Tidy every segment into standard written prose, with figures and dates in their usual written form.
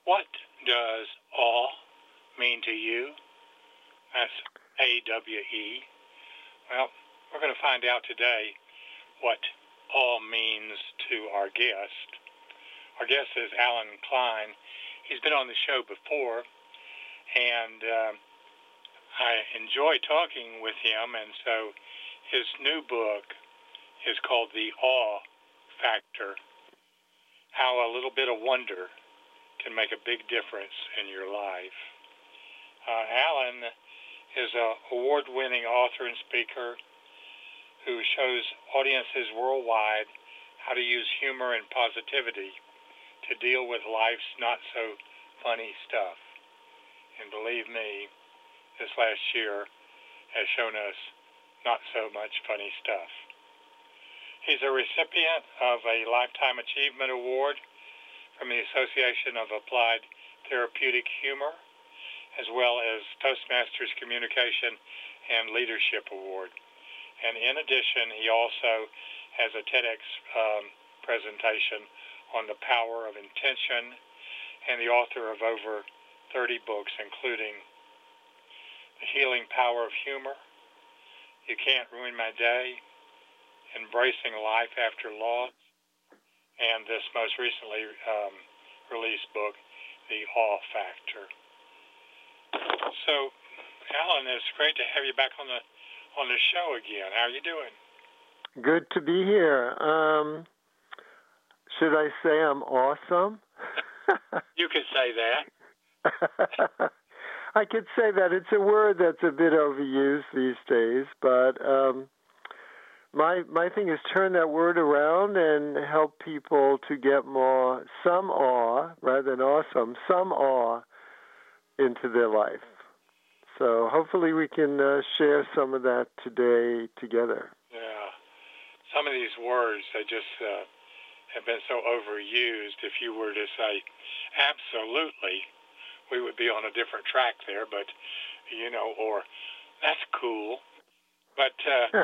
What does awe mean to you? That's AWE. Well, we're going to find out today what awe means to our guest. Our guest is Alan Klein. He's been on the show before, and I enjoy talking with him, and so his new book is called The Awe Factor, How a Little Bit of Wonder Can Make a Big Difference in Your Life. Alan is an award-winning author and speaker who shows audiences worldwide how to use humor and positivity to deal with life's not-so-funny stuff. And believe me, this last year has shown us not so much funny stuff. He's a recipient of a Lifetime Achievement Award from the Association of Applied Therapeutic Humor, as well as Toastmasters Communication and Leadership Award. And in addition, he also has a TEDx presentation on the power of intention, and the author of over 30 books, including The Healing Power of Humor, You Can't Ruin My Day, Embracing Life After Loss, and this most recently released book, The Awe Factor. So, Alan, it's great to have you back on the show again. How are you doing? Good to be here. Should I say I'm awesome? You could say that. I could say that. It's a word that's a bit overused these days, but my thing is turn that word around and help people to get some awe, rather than awesome, some awe into their life. So hopefully we can share some of that today together. Yeah. Some of these words, they just have been so overused. If you were to say absolutely, we would be on a different track there, but, or that's cool. But,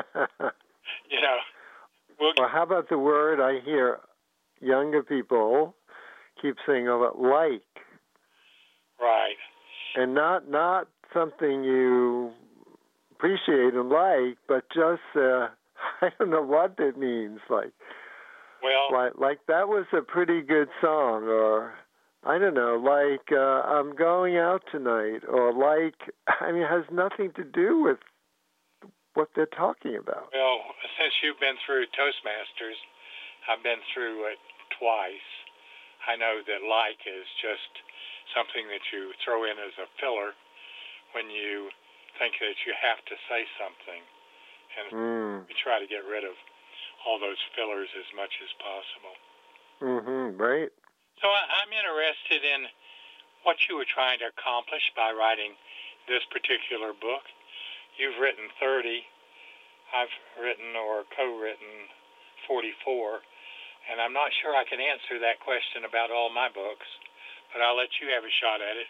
well, how about the word I hear younger people keep saying about like? Right. And not something you appreciate and like, but just, I don't know what it means. Like that was a pretty good song, or I don't know, I'm going out tonight, or it has nothing to do with what they're talking about. Well, since you've been through Toastmasters, I've been through it twice. I know that like is just something that you throw in as a filler when you think that you have to say something. And we try to get rid of all those fillers as much as possible. Mm-hmm, right. So I'm interested in what you were trying to accomplish by writing this particular book. You've written 30. I've written or co-written 44. And I'm not sure I can answer that question about all my books, but I'll let you have a shot at it.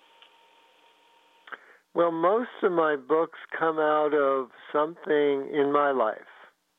Well, most of my books come out of something in my life.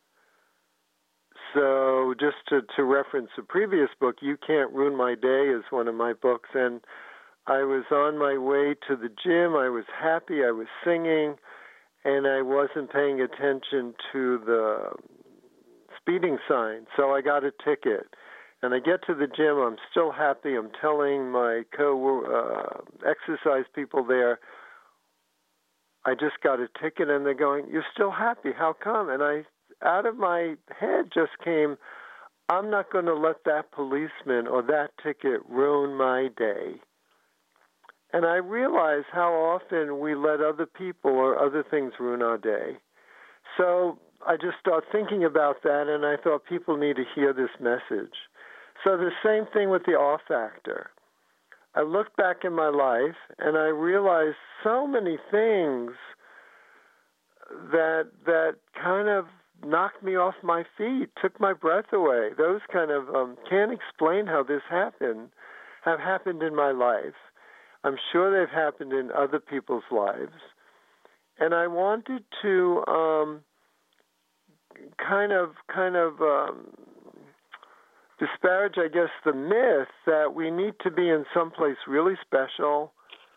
So just to reference a previous book, You Can't Ruin My Day is one of my books. And I was on my way to the gym. I was happy. I was singing. And I wasn't paying attention to the speeding sign. So I got a ticket. And I get to the gym. I'm still happy. I'm telling my exercise people there, I just got a ticket, and they're going, "You're still happy? How come?" And out of my head just came, I'm not going to let that policeman or that ticket ruin my day. And I realized how often we let other people or other things ruin our day. So I just started thinking about that, and I thought people need to hear this message. So the same thing with the awe factor. I looked back in my life, and I realized so many things that kind of knocked me off my feet, took my breath away. Those kind of can't explain how this happened, have happened in my life. I'm sure they've happened in other people's lives. And I wanted to kind of disparage, I guess, the myth that we need to be in someplace really special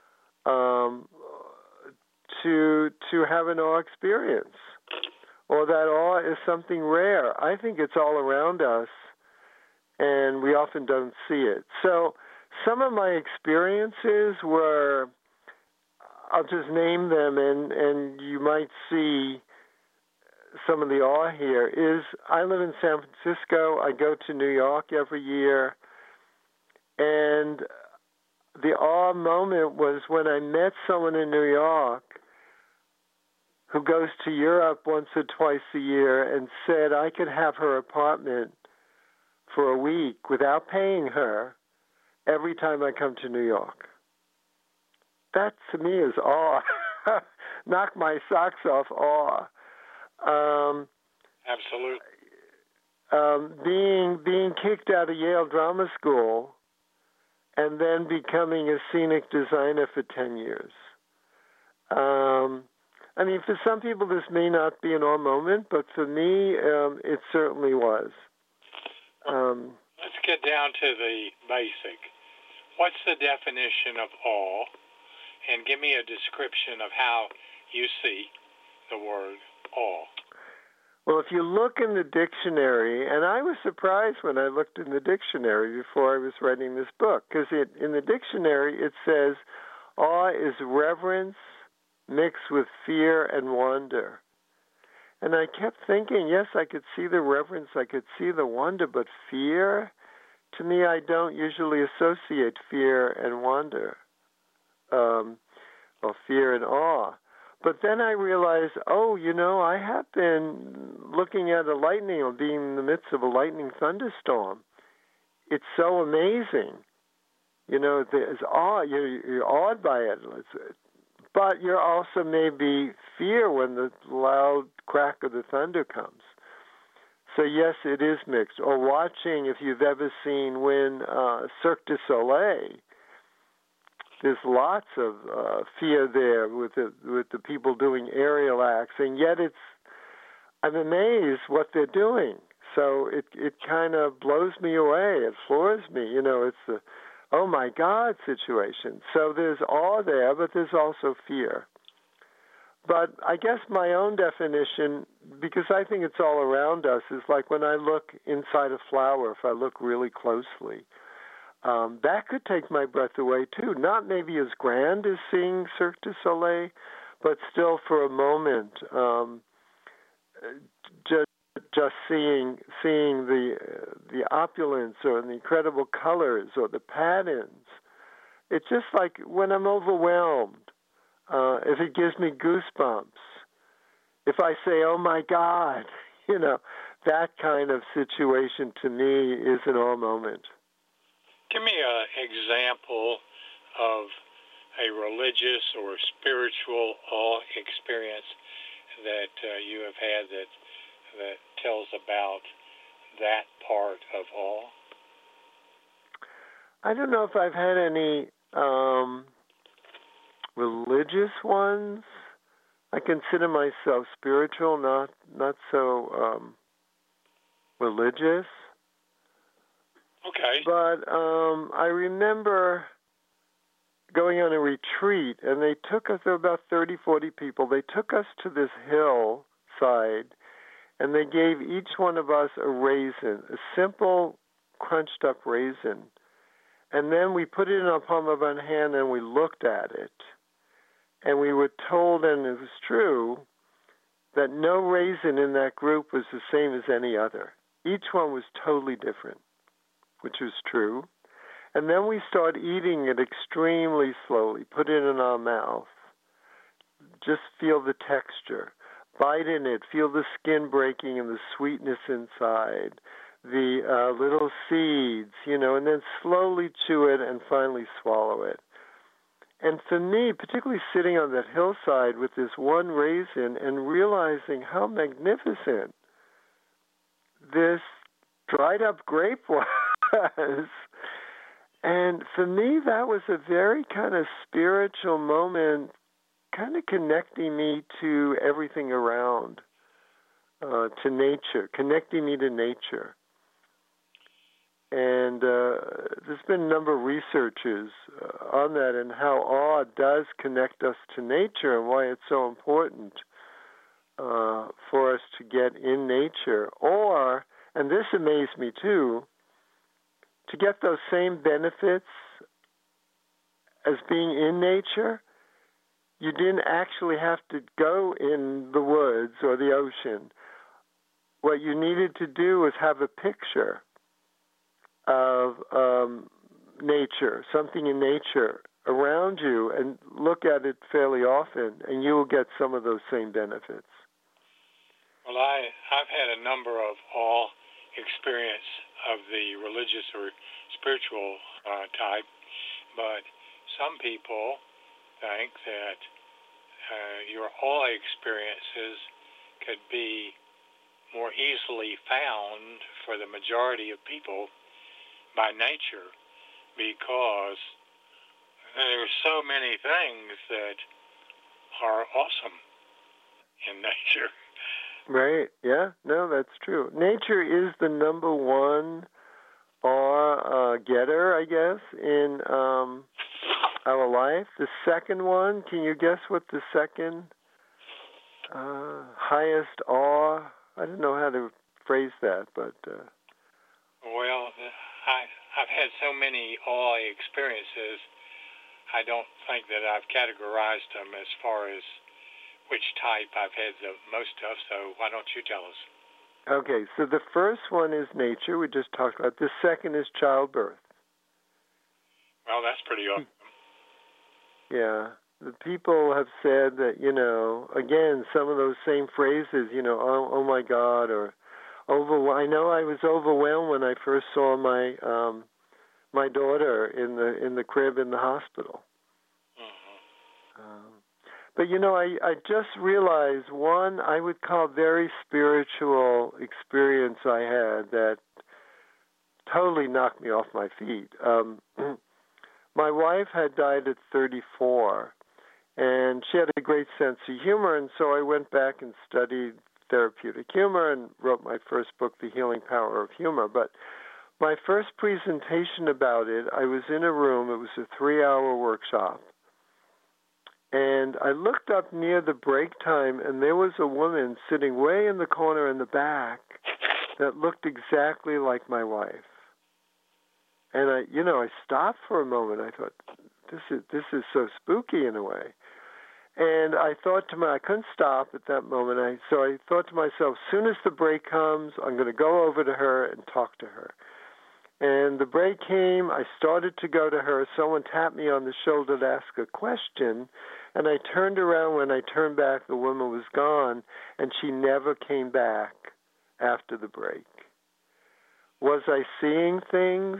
to have an awe experience, or that awe is something rare. I think it's all around us, and we often don't see it. So some of my experiences were, I'll just name them, and you might see some of the awe here, is I live in San Francisco. I go to New York every year, and the awe moment was when I met someone in New York who goes to Europe once or twice a year and said I could have her apartment for a week without paying her every time I come to New York. That, to me, is awe. Knock my socks off awe. Absolutely. Being kicked out of Yale Drama School and then becoming a scenic designer for 10 years. I mean, for some people this may not be an awe moment, but for me, it certainly was. Let's get down to the basic. What's the definition of awe? And give me a description of how you see the word awe. Well, if you look in the dictionary, and I was surprised when I looked in the dictionary before I was writing this book, because in the dictionary it says awe is reverence mixed with fear and wonder. And I kept thinking, yes, I could see the reverence, I could see the wonder, but fear? To me, I don't usually associate fear and wonder, or fear and awe. But then I realized, I have been looking at a lightning or being in the midst of a lightning thunderstorm. It's so amazing. There's awe. You're awed by it. But you're also maybe fear when the loud crack of the thunder comes. So yes, it is mixed. Or watching, if you've ever seen when Cirque du Soleil, there's lots of fear there with the people doing aerial acts, and yet I'm amazed what they're doing. So it kind of blows me away. It floors me. It's the oh my God situation. So there's awe there, but there's also fear. But I guess my own definition, because I think it's all around us, is like when I look inside a flower, if I look really closely, that could take my breath away too. Not maybe as grand as seeing Cirque du Soleil, but still for a moment, just seeing the opulence or the incredible colors or the patterns. It's just like when I'm overwhelmed, if it gives me goosebumps, if I say, oh my God, that kind of situation to me is an awe moment. Give me an example of a religious or spiritual awe experience that you have had that tells about that part of awe. I don't know if I've had any religious ones. I consider myself spiritual, not so religious. Okay. But I remember going on a retreat, and they took us, there were about 30, 40 people. They took us to this hillside, and they gave each one of us a raisin, a simple crunched up raisin. And then we put it in our palm of our hand, and we looked at it. And we were told, and it was true, that no raisin in that group was the same as any other. Each one was totally different, which was true. And then we start eating it extremely slowly, put it in our mouth, just feel the texture, bite in it, feel the skin breaking and the sweetness inside, the little seeds, and then slowly chew it and finally swallow it. And for me, particularly sitting on that hillside with this one raisin and realizing how magnificent this dried up grape was, and for me, that was a very kind of spiritual moment, kind of connecting me to everything around, to nature, connecting me to nature. And there's been a number of researches on that and how awe does connect us to nature and why it's so important for us to get in nature. Or, and this amazed me too, to get those same benefits as being in nature, you didn't actually have to go in the woods or the ocean. What you needed to do was have a picture of nature, something in nature around you, and look at it fairly often, and you will get some of those same benefits. Well, I've had a number of awe experience of the religious or spiritual type, but some people think that your awe experiences could be more easily found for the majority of people by nature, because there's so many things that are awesome in nature. Right, yeah, no, that's true. Nature is the number one awe getter, I guess, in our life. The second one, can you guess what the second highest awe, I don't know how to phrase that, but... Well, I've had so many awe experiences, I don't think that I've categorized them as far as which type I've had the most of, so why don't you tell us? Okay, so the first one is nature, we just talked about. The second is childbirth. Well, that's pretty awesome. Yeah, the people have said that, again, some of those same phrases, oh my God, or I know I was overwhelmed when I first saw my my daughter in the crib in the hospital. Mm-hmm. But I just realized one I would call very spiritual experience I had that totally knocked me off my feet. My wife had died at 34, and she had a great sense of humor, and so I went back and studied therapeutic humor and wrote my first book, The Healing Power of Humor. But my first presentation about it, I was in a room, it was a 3-hour workshop, and I looked up near the break time, and there was a woman sitting way in the corner in the back that looked exactly like my wife. And I stopped for a moment. I thought, this is so spooky in a way. And I thought I couldn't stop at that moment. So I thought to myself, as soon as the break comes, I'm going to go over to her and talk to her. And the break came, I started to go to her. Someone tapped me on the shoulder to ask a question, and I turned around. When I turned back, the woman was gone, and she never came back after the break. Was I seeing things?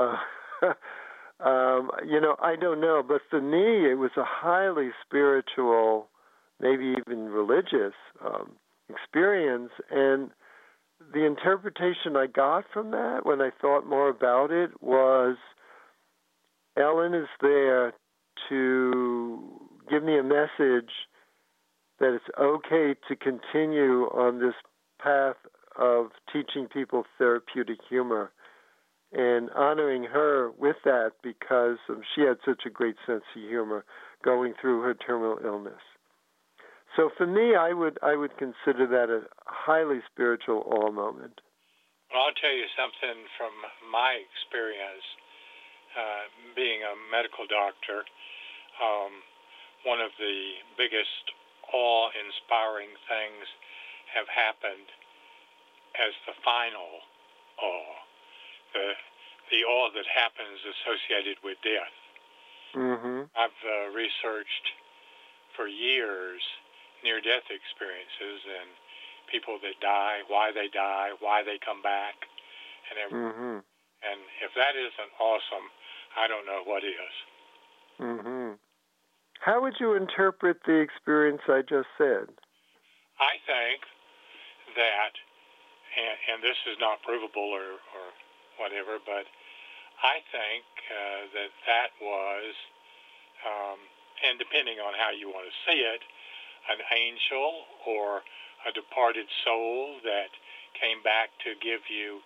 I don't know. But for me, it was a highly spiritual, maybe even religious experience. And the interpretation I got from that when I thought more about it was Ellen is there to give me a message that it's okay to continue on this path of teaching people therapeutic humor and honoring her with that because she had such a great sense of humor going through her terminal illness. So for me, I would consider that a highly spiritual awe moment. Well, I'll tell you something from my experience being a medical doctor. One of the biggest awe-inspiring things have happened as the final awe, the awe that happens associated with death. Mm-hmm. I've researched for years near-death experiences and people that die, why they come back, and everything. Mm-hmm. And if that isn't awesome, I don't know what is. Mm-hmm. How would you interpret the experience I just said? I think that, and this is not provable or whatever, but I think that was, and depending on how you want to see it, an angel or a departed soul that came back to give you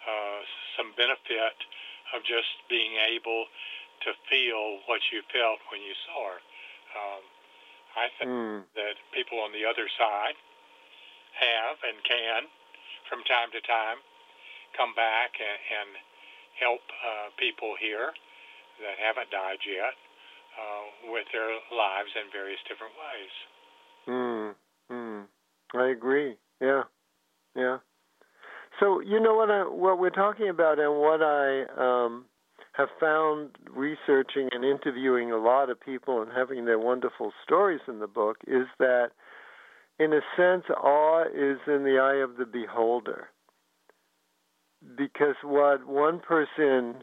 some benefit of just being able to feel what you felt when you saw her. I think that people on the other side have and can, from time to time, come back and help people here that haven't died yet with their lives in various different ways. I agree. Yeah. So you know what we're talking about, and what I have found researching and interviewing a lot of people and having their wonderful stories in the book is that, in a sense, awe is in the eye of the beholder. Because what one person,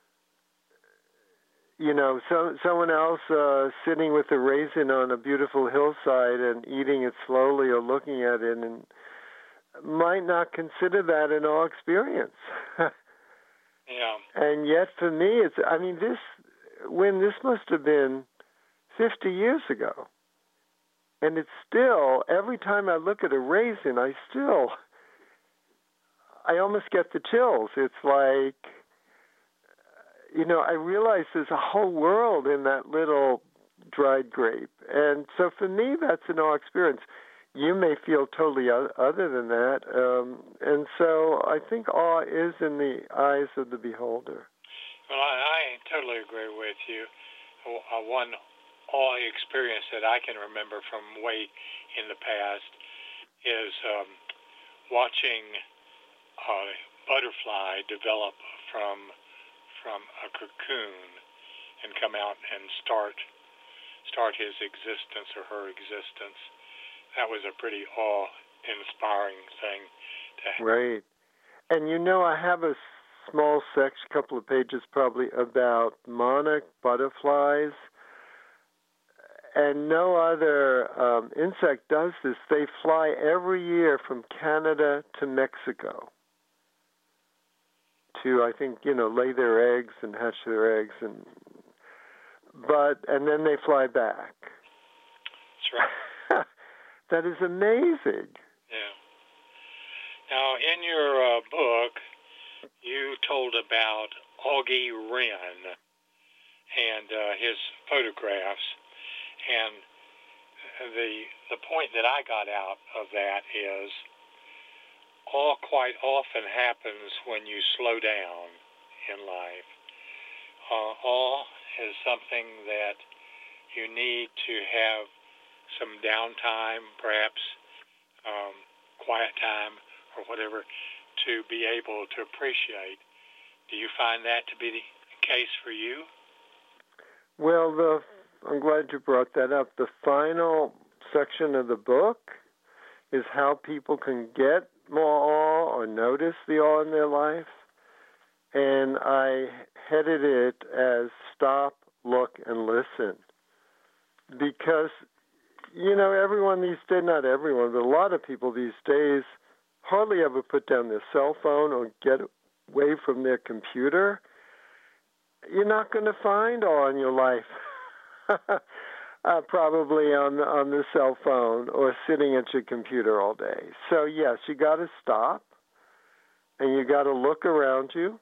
someone else sitting with a raisin on a beautiful hillside and eating it slowly or looking at it and might not consider that an awe experience. Yeah. And yet for me, this must have been 50 years ago. And it's still, every time I look at a raisin, I almost get the chills. It's like, I realize there's a whole world in that little dried grape. And so for me, that's an awe experience. You may feel totally other than that. And so I think awe is in the eyes of the beholder. Well, I totally agree with you. One awe experience that I can remember from way in the past is watching a butterfly develop from a cocoon and come out and start his existence or her existence. That was a pretty awe-inspiring thing to have. Right. And I have a small section, couple of pages probably, about monarch butterflies. And no other insect does this. They fly every year from Canada to Mexico to, I think, lay their eggs and hatch their eggs, and then they fly back. That's right. That is amazing. Yeah. Now, in your book, you told about Augie Wren and his photographs, and the point that I got out of that is awe quite often happens when you slow down in life. Awe is something that you need to have some downtime, perhaps quiet time or whatever, to be able to appreciate. Do you find that to be the case for you? Well, I'm glad you brought that up. The final section of the book is how people can get more awe or notice the awe in their life. And I headed it as Stop, Look, and Listen. Because, everyone these days, not everyone, but a lot of people these days hardly ever put down their cell phone or get away from their computer. You're not going to find awe in your life. Probably on the cell phone or sitting at your computer all day. So yes, you got to stop, and you got to look around you.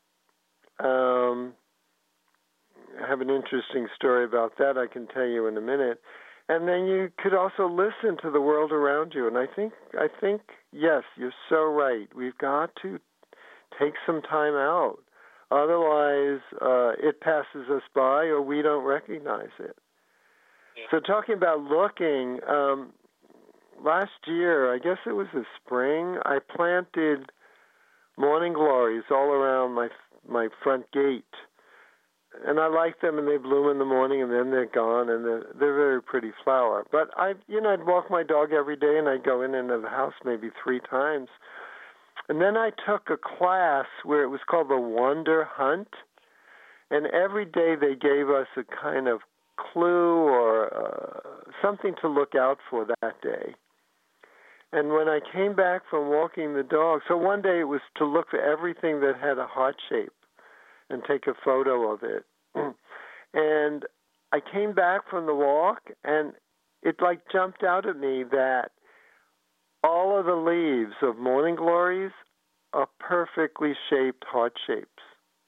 I have an interesting story about that I can tell you in a minute. And then you could also listen to the world around you. And I think yes, you're so right. We've got to take some time out. Otherwise, it passes us by or we don't recognize it. Yeah. So talking about looking, last year, I guess it was the spring, I planted morning glories all around my front gate. And I like them, and they bloom in the morning, and then they're gone, and they're very pretty flower. But I'd walk my dog every day, and I'd go in and out of the house maybe 3 times. And then I took a class where it was called the Wonder Hunt, and every day they gave us a kind of clue or something to look out for that day. And when I came back from walking the dog, so one day it was to look for everything that had a heart shape and take a photo of it. And I came back from the walk, and it jumped out at me that all of the leaves of morning glories are perfectly shaped heart shapes.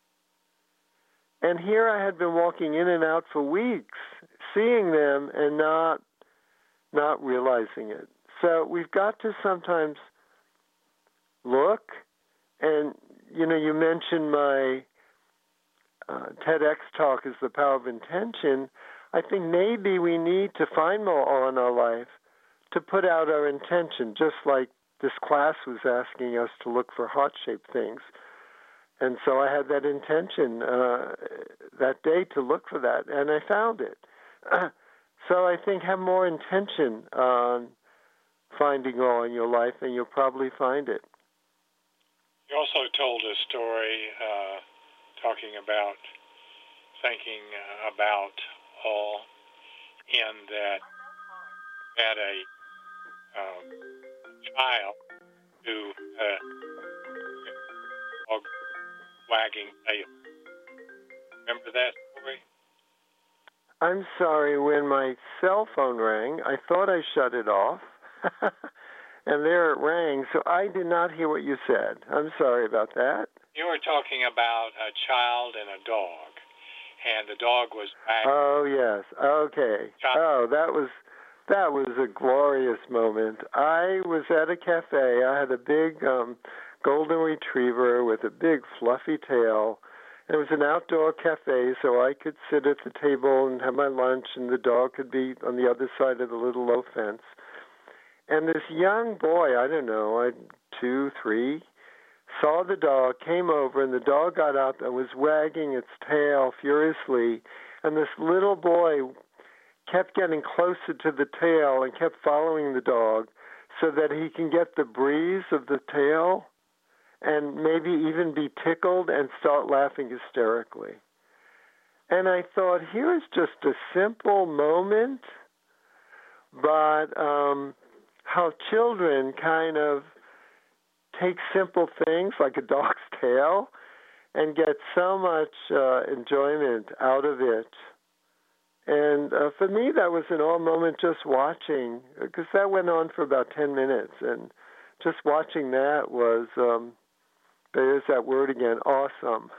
And here I had been walking in and out for weeks, seeing them and not realizing it. So we've got to sometimes look, and you mentioned my TEDx talk is the power of intention. I think maybe we need to find more awe in our life to put out our intention, just like this class was asking us to look for heart-shaped things. And so I had that intention that day to look for that, and I found it. So I think have more intention on finding awe in your life, and you'll probably find it. You also told a story talking about thinking about awe in that had a child who dog wagging tail. Remember that story? I'm sorry, when my cell phone rang, I thought I shut it off, and there it rang, so I did not hear what you said. I'm sorry about that. You were talking about a child and a dog, and the dog was wagging. Oh, yes. Okay. Oh, that was a glorious moment. I was at a cafe. I had a big golden retriever with a big fluffy tail. It was an outdoor cafe, so I could sit at the table and have my lunch, and the dog could be on the other side of the little low fence. And this young boy, I don't know, 2, 3, saw the dog, came over, and the dog got up and was wagging its tail furiously. And this little boy kept getting closer to the tail and kept following the dog so that he can get the breeze of the tail and maybe even be tickled and start laughing hysterically. And I thought, here's just a simple moment, but how children kind of take simple things like a dog's tail and get so much enjoyment out of it. And for me, that was an awe moment just watching, because that went on for about 10 minutes. And just watching that was, there's that word again, awesome.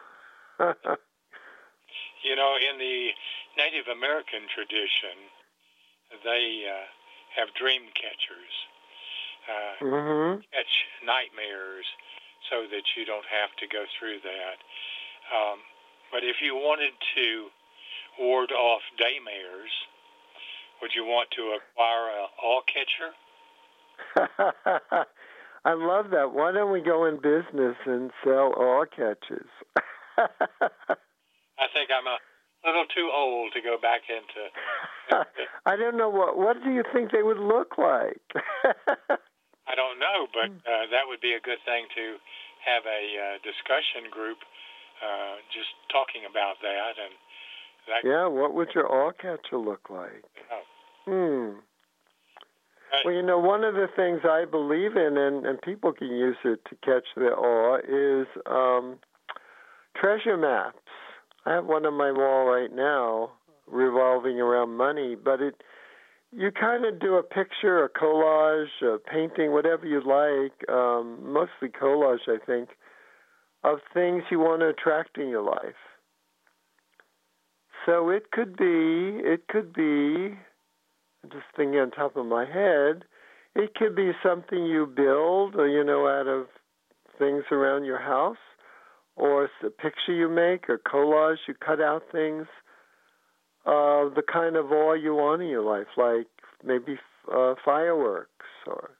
You know, in the Native American tradition, they have dream catchers. Catch nightmares so that you don't have to go through that. But if you wanted to ward off daymares, would you want to acquire an awe catcher? I love that. Why don't we go in business and sell awe catchers? I think I'm a little too old to go back into. I don't know. What do you think they would look like? I don't know, but that would be a good thing to have a discussion group just talking about that. And yeah, what would your awe catcher look like? Well, one of the things I believe in, and people can use it to catch their awe, is treasure maps. I have one on my wall right now revolving around money, but you kind of do a picture, a collage, a painting, whatever you like, mostly collage, I think, of things you want to attract in your life. So it could be, I'm just thinking on top of my head, it could be something you build, out of things around your house, or it's a picture you make, or collage, you cut out things of the kind of awe you want in your life, like maybe fireworks, or,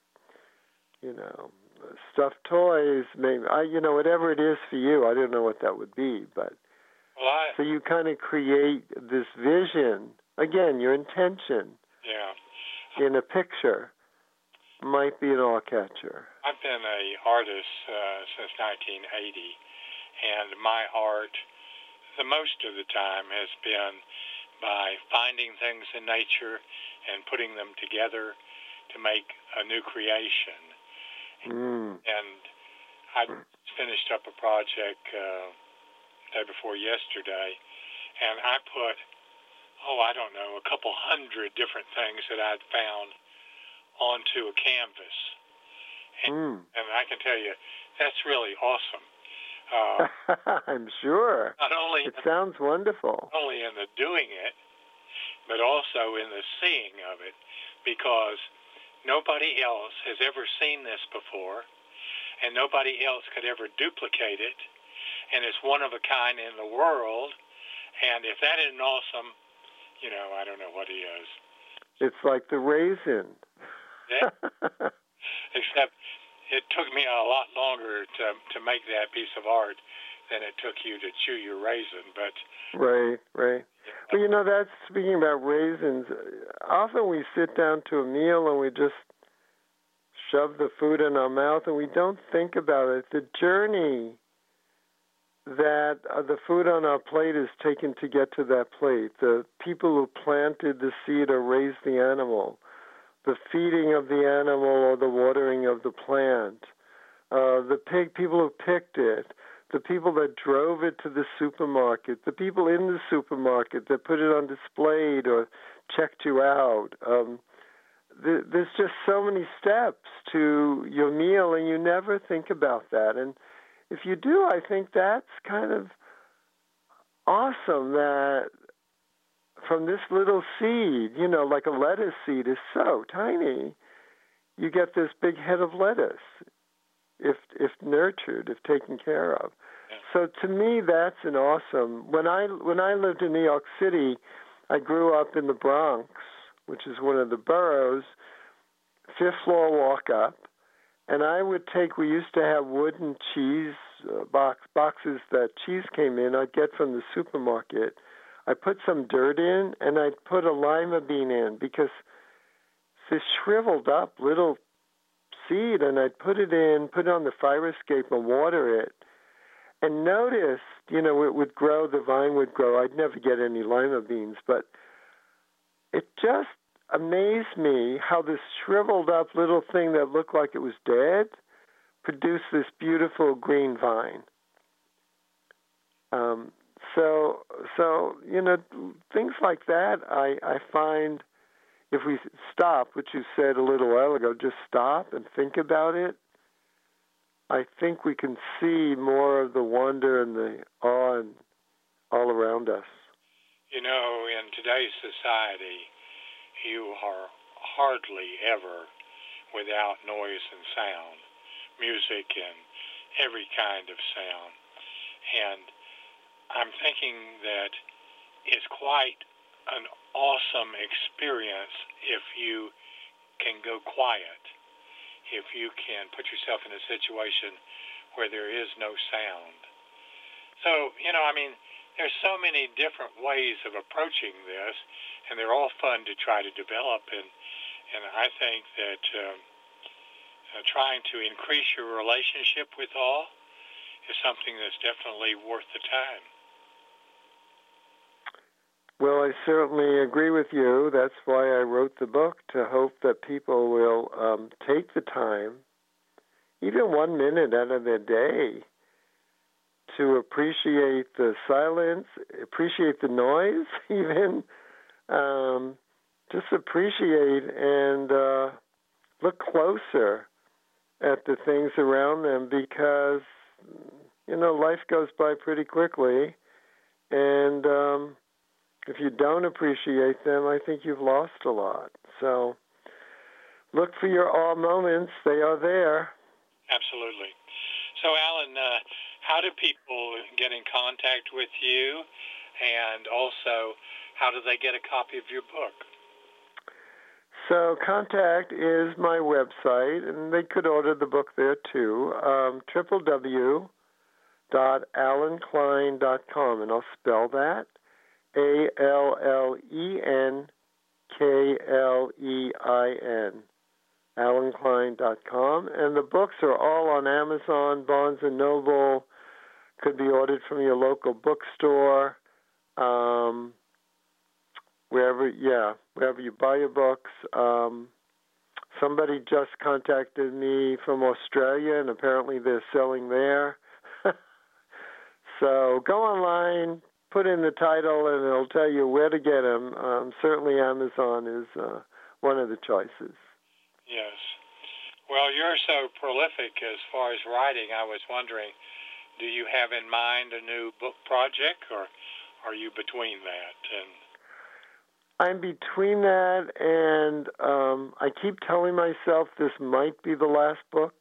stuffed toys, maybe, whatever it is for you. I don't know what that would be, but so you kind of create this vision, again, your intention. Yeah. In a picture might be an awe catcher. I've been an artist since 1980, and my art, the most of the time, has been by finding things in nature and putting them together to make a new creation. And I finished up a project day before yesterday, and I put a couple hundred different things that I'd found onto a canvas. And I can tell you, that's really awesome. I'm sure. Not only it sounds wonderful. Not only in the doing it, but also in the seeing of it, because nobody else has ever seen this before, and nobody else could ever duplicate it, and it's one of a kind in the world. And if that isn't awesome, I don't know what he is. It's like the raisin. Yeah. Except it took me a lot longer to make that piece of art than it took you to chew your raisin. But Right. Well, that's speaking about raisins. Often we sit down to a meal and we just shove the food in our mouth and we don't think about it. The journey that the food on our plate is taken to get to that plate, the people who planted the seed or raised the animal, the feeding of the animal or the watering of the plant, the people who picked it, the people that drove it to the supermarket, the people in the supermarket that put it on display or checked you out. There's just so many steps to your meal, and you never think about that. And if you do, I think that's kind of awesome that from this little seed, like a lettuce seed is so tiny, you get this big head of lettuce if nurtured, if taken care of. So to me, that's an awesome. When I lived in New York City, I grew up in the Bronx, which is one of the boroughs, 5th floor walk up, and we used to have wooden cheese boxes that cheese came in. I'd get from the supermarket. I put some dirt in, and I'd put a lima bean in because it's this shriveled up little seed, and I'd put it on the fire escape and water it. And noticed, it would grow, the vine would grow. I'd never get any lima beans, but it just amazed me how this shriveled up little thing that looked like it was dead produced this beautiful green vine. So things like that, I find if we stop, which you said a little while ago, just stop and think about it, I think we can see more of the wonder and the awe all around us. In today's society, you are hardly ever without noise and sound, music and every kind of sound. And I'm thinking that it's quite an awesome experience if you can go quiet, if you can put yourself in a situation where there is no sound. So, there's so many different ways of approaching this, and they're all fun to try to develop. And I think that trying to increase your relationship with awe is something that's definitely worth the time. Well, I certainly agree with you. That's why I wrote the book, to hope that people will take the time, even 1 minute out of their day, to appreciate the silence, appreciate the noise, even just appreciate and look closer at the things around them, because, life goes by pretty quickly, and if you don't appreciate them, I think you've lost a lot. So look for your awe moments. They are there. Absolutely. So, Alan, how do people get in contact with you? And also, how do they get a copy of your book? So contact is my website, and they could order the book there too, www.allenklein.com, and I'll spell that, ALLENKLEIN, allenklein.com. And the books are all on Amazon, Barnes & Noble, could be ordered from your local bookstore, wherever you buy your books. Somebody just contacted me from Australia, and apparently they're selling there. So go online, put in the title, and it'll tell you where to get them. Certainly Amazon is one of the choices. Yes. Well, you're so prolific as far as writing. I was wondering, do you have in mind a new book project, or are you between that? And I'm between that, and I keep telling myself this might be the last book.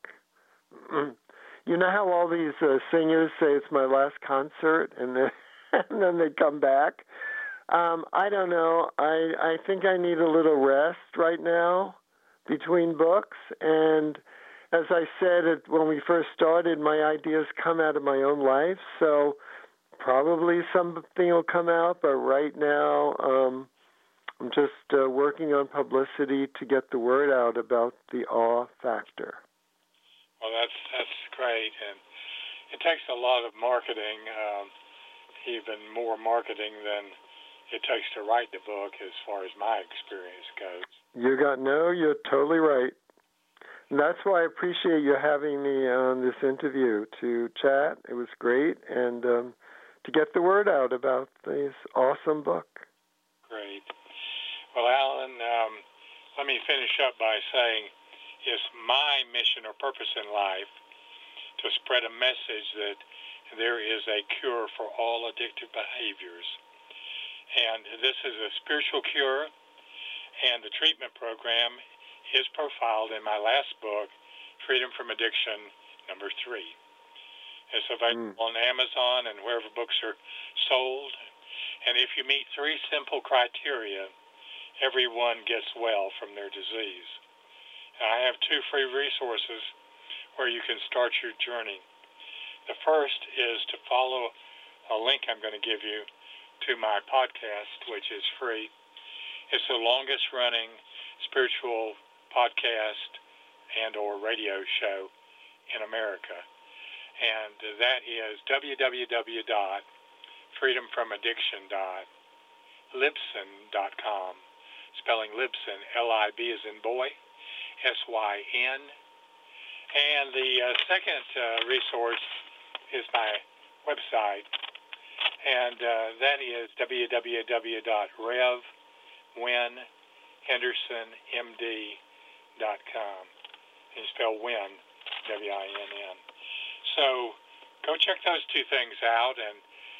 You know how all these singers say it's my last concert, and then they come back? I don't know. I think I need a little rest right now between books. And as I said when we first started, my ideas come out of my own life. So probably something will come out. But right now, I'm just working on publicity to get the word out about the awe factor. Well, that's great. And it takes a lot of marketing, even more marketing than it takes to write the book, as far as my experience goes. You're totally right. And that's why I appreciate you having me on this interview to chat. It was great, and to get the word out about this awesome book. Great. Well, Alan, let me finish up by saying it's my mission or purpose in life to spread a message that there is a cure for all addictive behaviors. And this is a spiritual cure, and the treatment program is profiled in my last book, Freedom from Addiction, number 3. It's available on Amazon and wherever books are sold. And if you meet 3 simple criteria, everyone gets well from their disease. And I have 2 free resources where you can start your journey. The first is to follow a link I'm going to give you to my podcast, which is free. It's the longest running spiritual podcast and or radio show in America. And that is www.freedomfromaddiction.libsyn.com. Spelling Libsyn, L-I-B as in boy, S-Y-N. And the second resource is my website, and that is www.revwynhendersonmd.com. And spell Wynn, W-I-N-N. So go check those 2 things out, and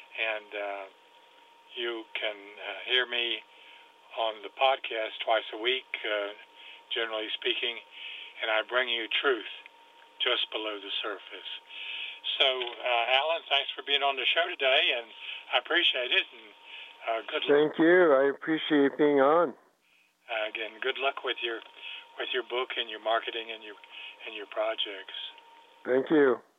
you can hear me on the podcast twice a week, generally speaking, and I bring you truth just below the surface. So, Alan, thanks for being on the show today, and I appreciate it, and good luck. Thank you. I appreciate being on. Again, good luck with your book and your marketing and your projects. Thank you.